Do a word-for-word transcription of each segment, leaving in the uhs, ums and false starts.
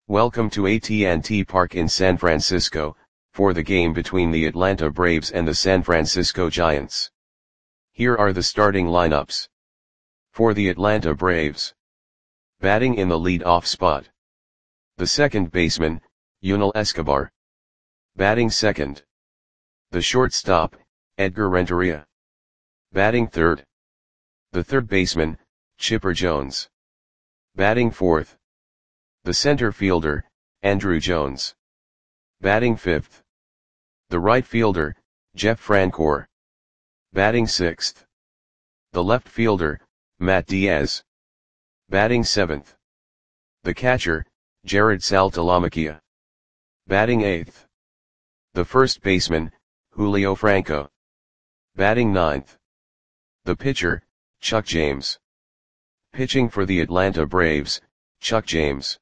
Welcome to A T and T Park in San Francisco, for the game between the Atlanta Braves and the San Francisco Giants. Here are the starting lineups. For the Atlanta Braves. Batting in the lead-off spot. The second baseman, Yunel Escobar. Batting second. The shortstop, Edgar Renteria. Batting third. The third baseman, Chipper Jones. Batting fourth. The center fielder, Andruw Jones. Batting fifth. The right fielder, Jeff Francoeur. Batting sixth. The left fielder, Matt Diaz. Batting seventh. The catcher, Jared Saltalamacchia. Batting eighth. The first baseman, Julio Franco. Batting ninth. The pitcher, Chuck James. Pitching for the Atlanta Braves, Chuck James.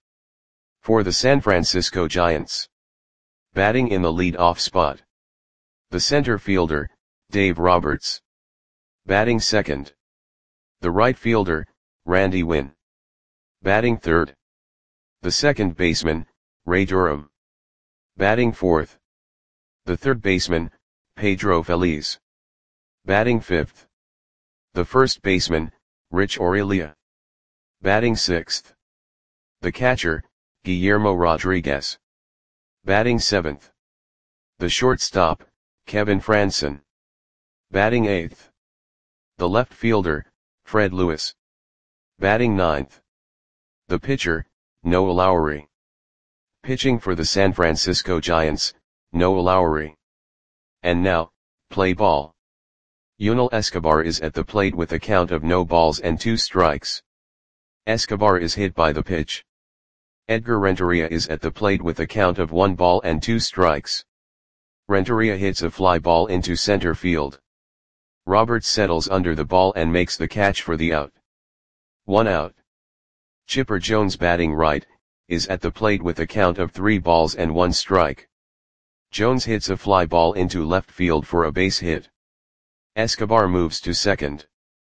For the San Francisco Giants. Batting in the lead-off spot. The center fielder, Dave Roberts. Batting second. The right fielder, Randy Winn. Batting third. The second baseman, Ray Durham. Batting fourth. The third baseman, Pedro Feliz. Batting fifth. The first baseman, Rich Aurelia. Batting sixth. The catcher, Guillermo Rodriguez. Batting seventh. The shortstop, Kevin Frandsen. Batting eighth. The left fielder, Fred Lewis. Batting ninth. The pitcher, Noah Lowry. Pitching for the San Francisco Giants, Noah Lowry. And now, play ball. Yunel Escobar is at the plate with a count of no balls and two strikes. Escobar is hit by the pitch. Edgar Renteria is at the plate with a count of one ball and two strikes. Renteria hits a fly ball into center field. Roberts settles under the ball and makes the catch for the out. One out. Chipper Jones, batting right, is at the plate with a count of three balls and one strike. Jones hits a fly ball into left field for a base hit. Escobar moves to second.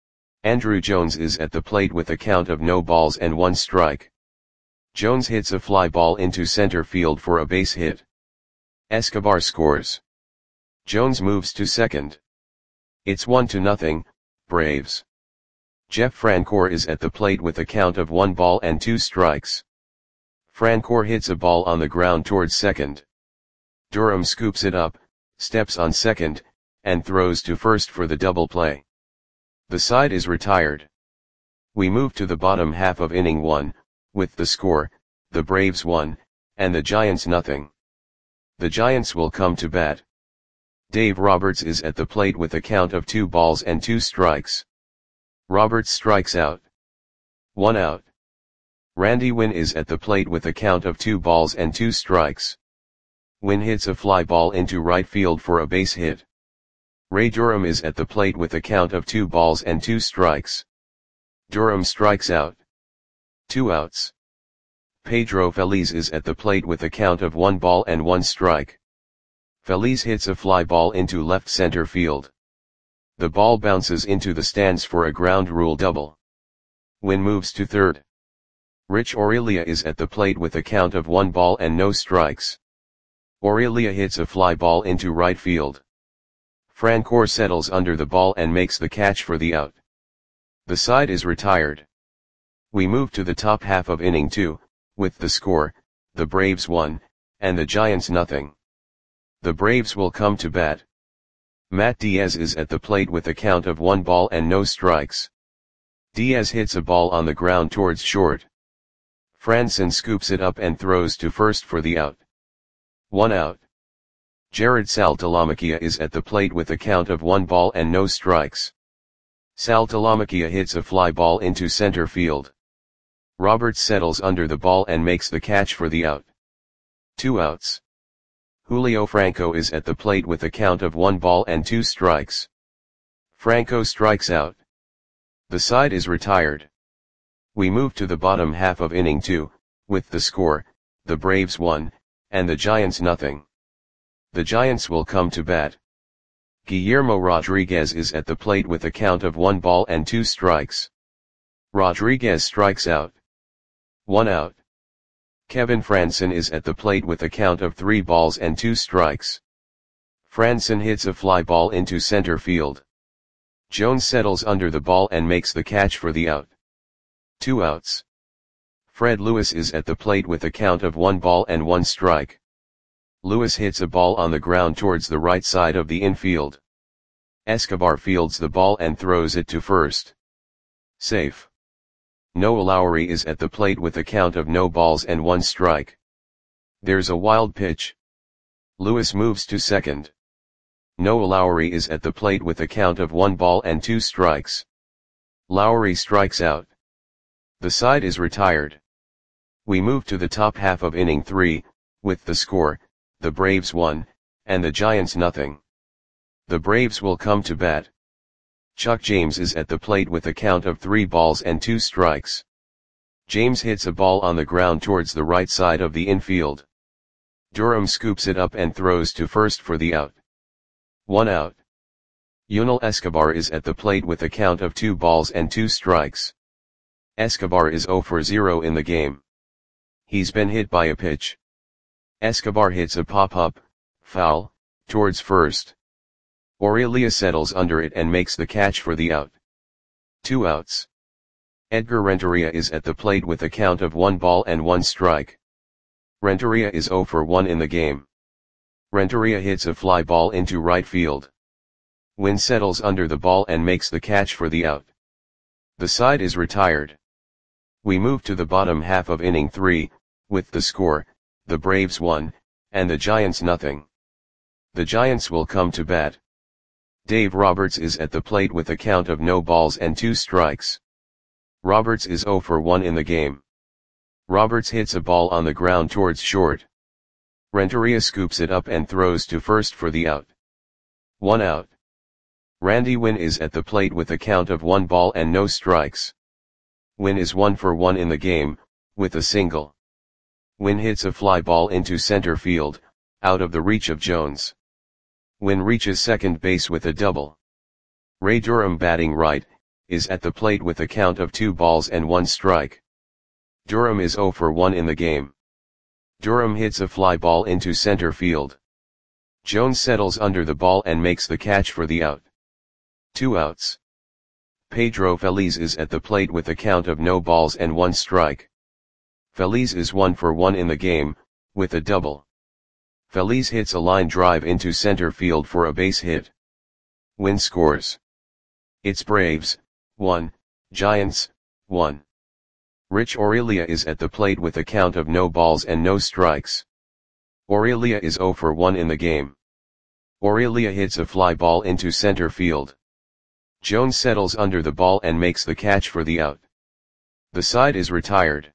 Andruw Jones is at the plate with a count of no balls and one strike. Jones hits a fly ball into center field for a base hit. Escobar scores. Jones moves to second. It's one to nothing, Braves. Jeff Francoeur is at the plate with a count of one ball and two strikes. Francoeur hits a ball on the ground towards second. Durham scoops it up, steps on second, and throws to first for the double play. The side is retired. We move to the bottom half of inning one, with the score, the Braves one, and the Giants nothing. The Giants will come to bat. Dave Roberts is at the plate with a count of two balls and two strikes. Roberts strikes out. One out. Randy Winn is at the plate with a count of two balls and two strikes. Winn hits a fly ball into right field for a base hit. Ray Durham is at the plate with a count of two balls and two strikes. Durham strikes out. Two outs. Pedro Feliz is at the plate with a count of one ball and one strike. Feliz hits a fly ball into left center field. The ball bounces into the stands for a ground rule double. Winn moves to third. Rich Aurelia is at the plate with a count of one ball and no strikes. Aurelia hits a fly ball into right field. Francoeur settles under the ball and makes the catch for the out. The side is retired. We move to the top half of inning two, with the score, the Braves one, and the Giants nothing. The Braves will come to bat. Matt Diaz is at the plate with a count of one ball and no strikes. Diaz hits a ball on the ground towards short. Frandsen scoops it up and throws to first for the out. One out. Jared Saltalamacchia is at the plate with a count of one ball and no strikes. Saltalamacchia hits a fly ball into center field. Roberts settles under the ball and makes the catch for the out. Two outs. Julio Franco is at the plate with a count of one ball and two strikes. Franco strikes out. The side is retired. We move to the bottom half of inning two, with the score, the Braves one, and the Giants nothing. The Giants will come to bat. Guillermo Rodriguez is at the plate with a count of one ball and two strikes. Rodriguez strikes out. One out. Kevin Frandsen is at the plate with a count of three balls and two strikes. Frandsen hits a fly ball into center field. Jones settles under the ball and makes the catch for the out. Two outs. Fred Lewis is at the plate with a count of one ball and one strike. Lewis hits a ball on the ground towards the right side of the infield. Escobar fields the ball and throws it to first. Safe. Noah Lowry is at the plate with a count of no balls and one strike. There's a wild pitch. Lewis moves to second. Noah Lowry is at the plate with a count of one ball and two strikes. Lowry strikes out. The side is retired. We move to the top half of inning three, with the score, the Braves one, and the Giants nothing. The Braves will come to bat. Chuck James is at the plate with a count of three balls and two strikes. James hits a ball on the ground towards the right side of the infield. Durham scoops it up and throws to first for the out. One out. Yunel Escobar is at the plate with a count of two balls and two strikes. Escobar is zero for zero in the game. He's been hit by a pitch. Escobar hits a pop-up, foul, towards first. Aurelia settles under it and makes the catch for the out. Two outs. Edgar Renteria is at the plate with a count of one ball and one strike. Renteria is zero for one in the game. Renteria hits a fly ball into right field. Wynn settles under the ball and makes the catch for the out. The side is retired. We move to the bottom half of inning three, with the score, the Braves one, and the Giants nothing. The Giants will come to bat. Dave Roberts is at the plate with a count of no balls and two strikes. Roberts is zero for one in the game. Roberts hits a ball on the ground towards short. Renteria scoops it up and throws to first for the out. One out. Randy Wynn is at the plate with a count of one ball and no strikes. Wynn is one for one in the game, with a single. Wynn hits a fly ball into center field, out of the reach of Jones. Wynn reaches second base with a double. Ray Durham, batting right, is at the plate with a count of two balls and one strike. Durham is zero for one in the game. Durham hits a fly ball into center field. Jones settles under the ball and makes the catch for the out. Two outs. Pedro Feliz is at the plate with a count of no balls and one strike. Feliz is one for one in the game, with a double. Feliz hits a line drive into center field for a base hit. Wynn scores. It's Braves, one, Giants, one. Rich Aurelia is at the plate with a count of no balls and no strikes. Aurelia is zero for one in the game. Aurelia hits a fly ball into center field. Jones settles under the ball and makes the catch for the out. The side is retired.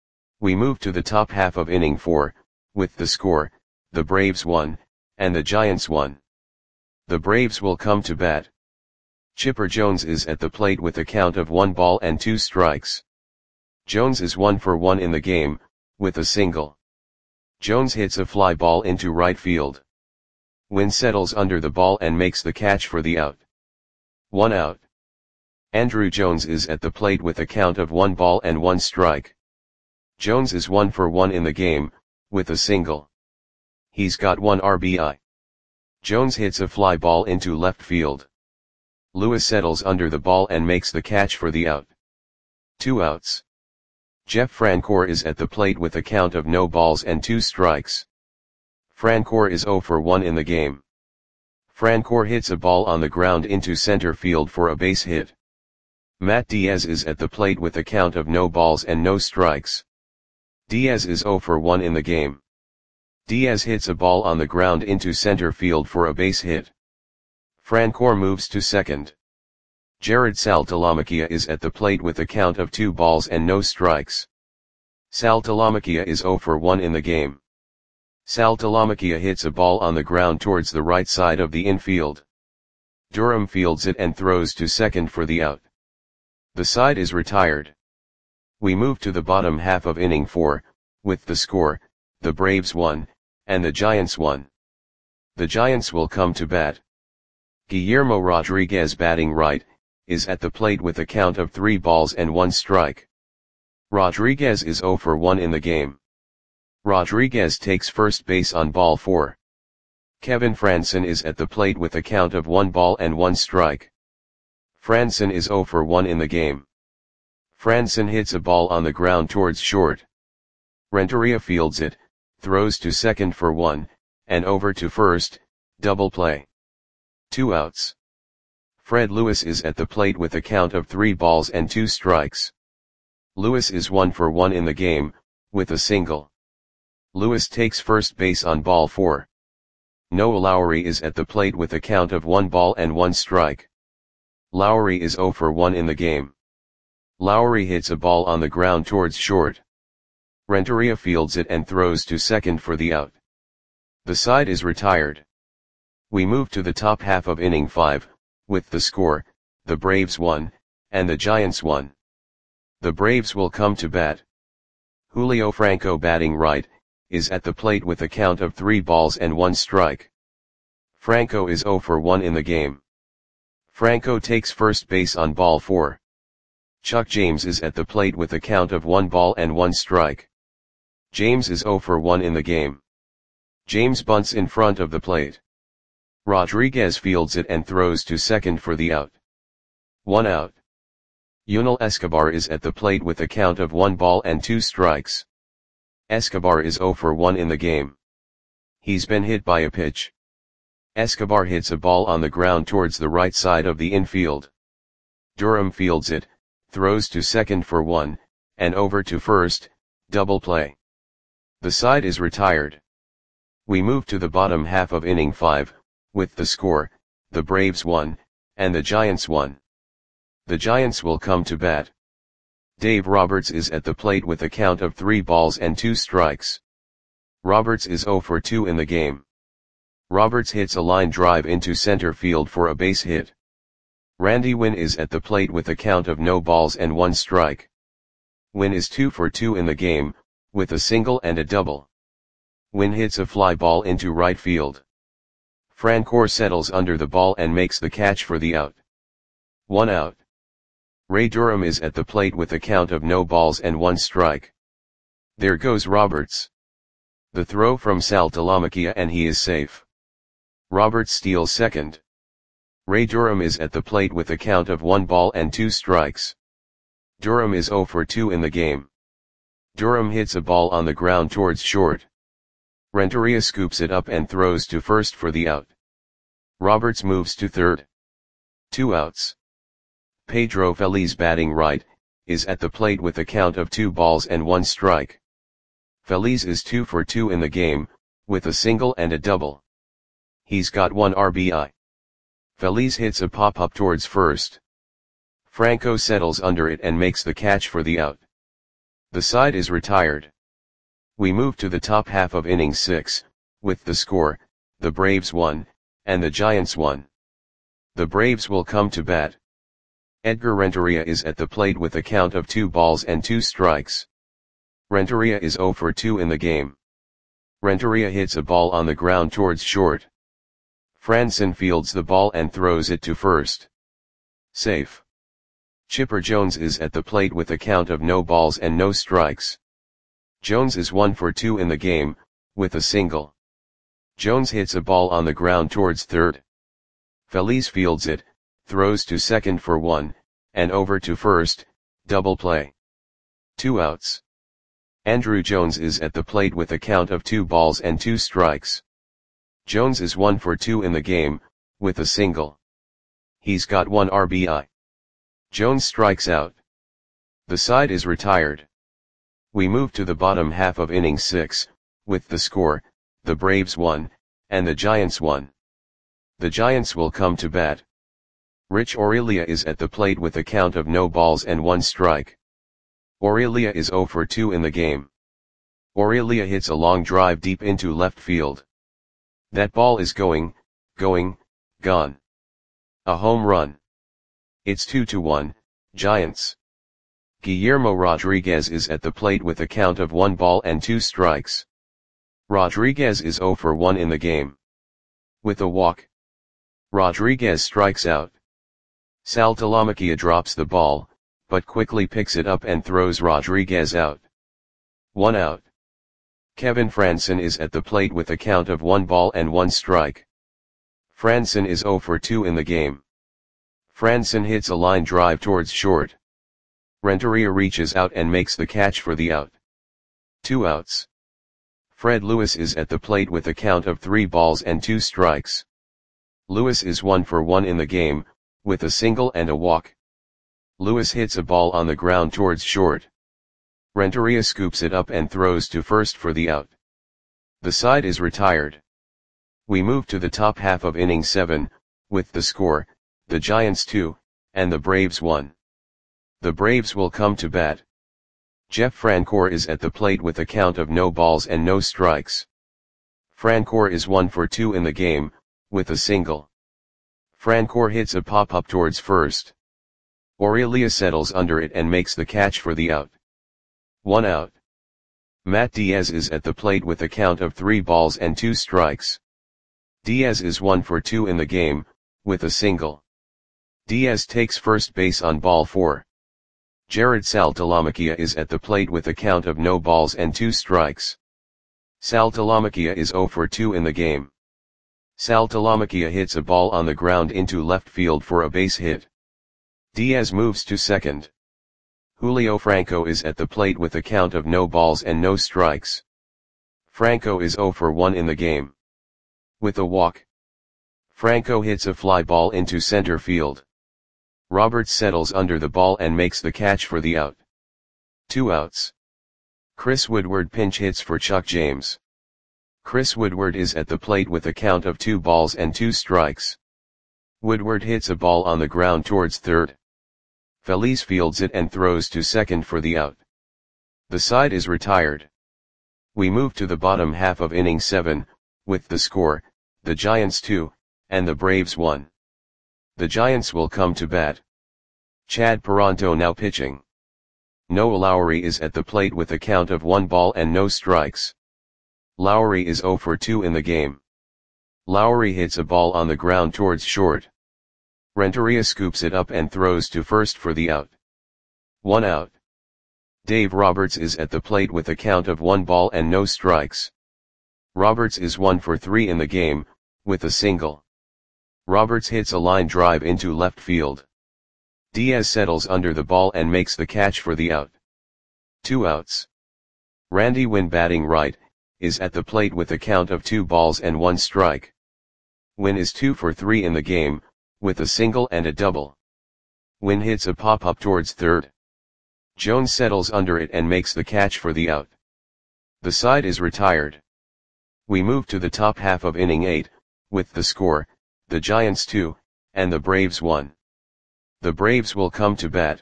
We move to the top half of inning four, with the score, the Braves one, and the Giants one. The Braves will come to bat. Chipper Jones is at the plate with a count of one ball and two strikes. Jones is one for one in the game, with a single. Jones hits a fly ball into right field. Wynn settles under the ball and makes the catch for the out. One out. Andrew Jones is at the plate with a count of one ball and one strike. Jones is one for one in the game, with a single. He's got one R B I. Jones hits a fly ball into left field. Lewis settles under the ball and makes the catch for the out. Two outs. Jeff Francoeur is at the plate with a count of no balls and two strikes. Francoeur is zero for one in the game. Francoeur hits a ball on the ground into center field for a base hit. Matt Diaz is at the plate with a count of no balls and no strikes. Diaz is zero for one in the game. Diaz hits a ball on the ground into center field for a base hit. Francoeur moves to second. Jared Saltalamacchia is at the plate with a count of two balls and no strikes. Saltalamacchia is zero for one in the game. Saltalamacchia hits a ball on the ground towards the right side of the infield. Durham fields it and throws to second for the out. The side is retired. We move to the bottom half of inning four, with the score, the Braves one, and the Giants one. The Giants will come to bat. Guillermo Rodriguez, batting right, is at the plate with a count of three balls and one strike. Rodriguez is zero for one in the game. Rodriguez takes first base on ball four. Kevin Frandsen is at the plate with a count of one ball and one strike. Frandsen is zero for one in the game. Frandsen hits a ball on the ground towards short. Renteria fields it, throws to second for one, and over to first, double play. Two outs. Fred Lewis is at the plate with a count of three balls and two strikes. Lewis is one for one in the game, with a single. Lewis takes first base on ball four. Noah Lowry is at the plate with a count of one ball and one strike. Lowry is zero for one in the game. Lowry hits a ball on the ground towards short. Renteria fields it and throws to second for the out. The side is retired. We move to the top half of inning five, with the score, the Braves won, and the Giants won. The Braves will come to bat. Julio Franco, batting right, is at the plate with a count of three balls and one strike. Franco is zero for one in the game. Franco takes first base on ball four. Chuck James is at the plate with a count of one ball and one strike. James is zero for one in the game. James bunts in front of the plate. Rodriguez fields it and throws to second for the out. One out. Yunel Escobar is at the plate with a count of one ball and two strikes. Escobar is zero for one in the game. He's been hit by a pitch. Escobar hits a ball on the ground towards the right side of the infield. Durham fields it, throws to second for one, and over to first, double play. The side is retired. We move to the bottom half of inning five, with the score, the Braves won, and the Giants won. The Giants will come to bat. Dave Roberts is at the plate with a count of three balls and two strikes. Roberts is zero for two in the game. Roberts hits a line drive into center field for a base hit. Randy Winn is at the plate with a count of no balls and one strike. Winn is two for two in the game, with a single and a double. Winn hits a fly ball into right field. Francoeur settles under the ball and makes the catch for the out. One out. Ray Durham is at the plate with a count of no balls and one strike. There goes Roberts. The throw from Sal Talamacchia and he is safe. Roberts steals second. Ray Durham is at the plate with a count of one ball and two strikes. Durham is zero for two in the game. Durham hits a ball on the ground towards short. Renteria scoops it up and throws to first for the out. Roberts moves to third. Two outs. Pedro Feliz, batting right, is at the plate with a count of two balls and one strike. Feliz is two for two in the game, with a single and a double. He's got one R B I. Feliz hits a pop-up towards first. Franco settles under it and makes the catch for the out. The side is retired. We move to the top half of inning six, with the score, the Braves won, and the Giants won. The Braves will come to bat. Edgar Renteria is at the plate with a count of two balls and two strikes. Renteria is zero for two in the game. Renteria hits a ball on the ground towards short. Frandsen fields the ball and throws it to first. Safe. Chipper Jones is at the plate with a count of no balls and no strikes. Jones is one for two in the game, with a single. Jones hits a ball on the ground towards third. Feliz fields it, throws to second for one, and over to first, double play. Two outs. Andrew Jones is at the plate with a count of two balls and two strikes. Jones is one for two in the game, with a single. He's got one R B I. Jones strikes out. The side is retired. We move to the bottom half of inning six, with the score, the Braves won, and the Giants won. The Giants will come to bat. Rich Aurelia is at the plate with a count of no balls and one strike. Aurelia is zero for two in the game. Aurelia hits a long drive deep into left field. That ball is going, going, gone. A home run. It's two to one, Giants. Guillermo Rodriguez is at the plate with a count of one ball and two strikes. Rodriguez is zero for one in the game. With a walk. Rodriguez strikes out. Sal Talamacchia drops the ball, but quickly picks it up and throws Rodriguez out. One out. Kevin Franson is at the plate with a count of one ball and one strike. Franson is zero for two in the game. Franson hits a line drive towards short. Renteria reaches out and makes the catch for the out. Two outs. Fred Lewis is at the plate with a count of three balls and two strikes. Lewis is one for one in the game, with a single and a walk. Lewis hits a ball on the ground towards short. Renteria scoops it up and throws to first for the out. The side is retired. We move to the top half of inning seven, with the score, the Giants two, and the Braves one. The Braves will come to bat. Jeff Francoeur is at the plate with a count of no balls and no strikes. Francoeur is one for two in the game, with a single. Francoeur hits a pop-up towards first. Aurelia settles under it and makes the catch for the out. One out. Matt Diaz is at the plate with a count of three balls and two strikes. Diaz is one for two in the game, with a single. Diaz takes first base on ball four. Jared Saltalamacchia is at the plate with a count of no balls and two strikes. Saltalamacchia is zero for two in the game. Saltalamacchia hits a ball on the ground into left field for a base hit. Diaz moves to second. Julio Franco is at the plate with a count of no balls and no strikes. Franco is zero for one in the game. With a walk. Franco hits a fly ball into center field. Roberts settles under the ball and makes the catch for the out. Two outs. Chris Woodward pinch hits for Chuck James. Chris Woodward is at the plate with a count of two balls and two strikes. Woodward hits a ball on the ground towards third. Feliz fields it and throws to second for the out. The side is retired. We move to the bottom half of inning seven, with the score, the Giants two, and the Braves one. The Giants will come to bat. Chad Peranto now pitching. Noah Lowry is at the plate with a count of one ball and no strikes. Lowry is zero for two in the game. Lowry hits a ball on the ground towards short. Renteria scoops it up and throws to first for the out. One out. Dave Roberts is at the plate with a count of one ball and no strikes. Roberts is one for three in the game, with a single. Roberts hits a line drive into left field. Diaz settles under the ball and makes the catch for the out. Two outs. Randy Winn batting right, is at the plate with a count of two balls and one strike. Winn is two for three in the game, with a single and a double. Winn hits a pop-up towards third. Jones settles under it and makes the catch for the out. The side is retired. We move to the top half of inning eight, with the score, the Giants two, and the Braves one. The Braves will come to bat.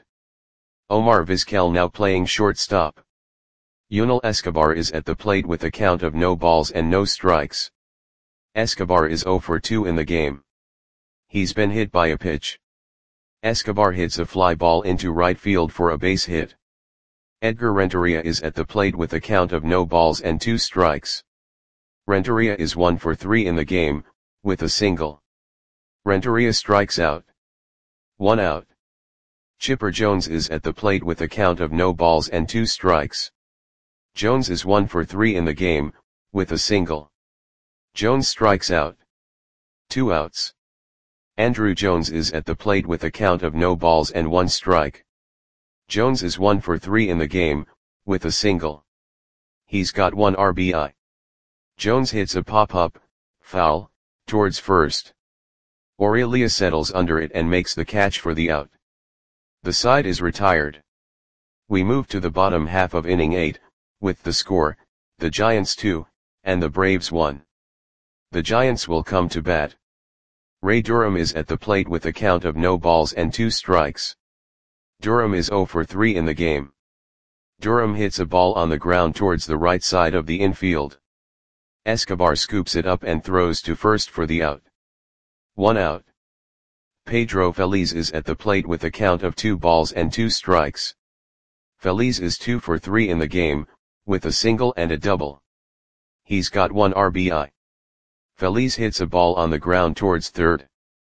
Omar Vizquel now playing shortstop. Yunel Escobar is at the plate with a count of no balls and no strikes. Escobar is zero for two in the game. He's been hit by a pitch. Escobar hits a fly ball into right field for a base hit. Edgar Renteria is at the plate with a count of no balls and two strikes. Renteria is one for three in the game, with a single. Renteria strikes out. One out. Chipper Jones is at the plate with a count of no balls and two strikes. Jones is one for three in the game, with a single. Jones strikes out. Two outs. Andrew Jones is at the plate with a count of no balls and one strike. Jones is one for three in the game, with a single. He's got one R B I. Jones hits a pop-up, foul, towards first. Aurelia settles under it and makes the catch for the out. The side is retired. We move to the bottom half of inning eight, with the score, the Giants two, and the Braves one. The Giants will come to bat. Ray Durham is at the plate with a count of no balls and two strikes. Durham is zero for three in the game. Durham hits a ball on the ground towards the right side of the infield. Escobar scoops it up and throws to first for the out. One out. Pedro Feliz is at the plate with a count of two balls and two strikes. Feliz is two for three in the game, with a single and a double. He's got one R B I. Feliz hits a ball on the ground towards third.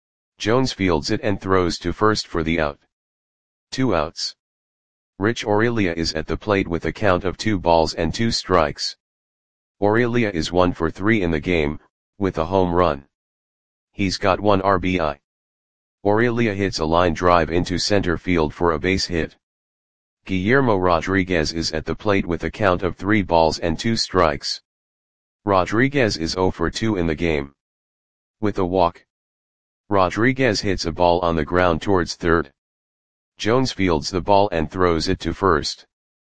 Jones fields it and throws to first for the out. Two outs. Rich Aurelia is at the plate with a count of two balls and two strikes. Aurelia is one for three in the game, with a home run. He's got one R B I. Aurelia hits a line drive into center field for a base hit. Guillermo Rodriguez is at the plate with a count of three balls and two strikes. Rodriguez is zero for two in the game. With a walk, Rodriguez hits a ball on the ground towards third. Jones fields the ball and throws it to first.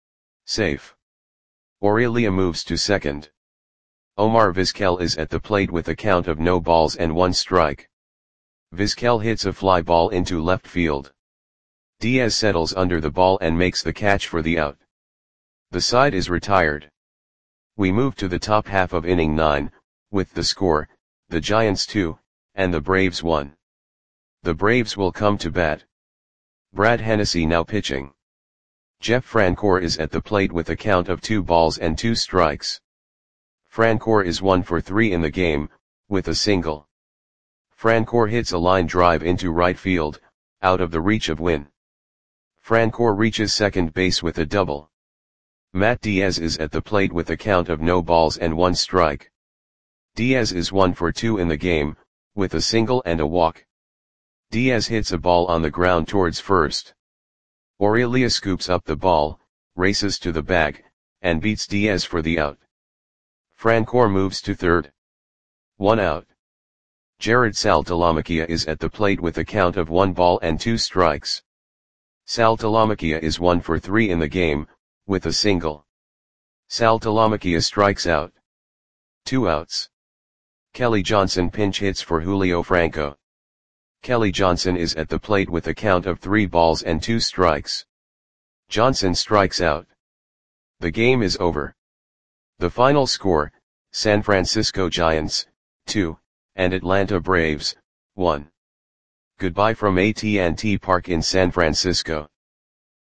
Safe. Aurelia moves to second. Omar Vizquel is at the plate with a count of no balls and one strike. Vizquel hits a fly ball into left field. Diaz settles under the ball and makes the catch for the out. The side is retired. We move to the top half of inning nine, with the score, the Giants two, and the Braves one. The Braves will come to bat. Brad Hennessy now pitching. Jeff Francoeur is at the plate with a count of two balls and two strikes. Francoeur is one for three in the game, with a single. Francoeur hits a line drive into right field, out of the reach of Wynn. Francoeur reaches second base with a double. Matt Diaz is at the plate with a count of no balls and one strike. Diaz is one for two in the game, with a single and a walk. Diaz hits a ball on the ground towards first. Aurelia scoops up the ball, races to the bag, and beats Diaz for the out. Francoeur moves to third. One out. Jared Saltalamacchia is at the plate with a count of one ball and two strikes. Saltalamacchia is one for three in the game, with a single. Saltalamacchia strikes out. Two outs. Kelly Johnson pinch hits for Julio Franco. Kelly Johnson is at the plate with a count of three balls and two strikes. Johnson strikes out. The game is over. The final score, San Francisco Giants, two, and Atlanta Braves, one. Goodbye from A T and T Park in San Francisco.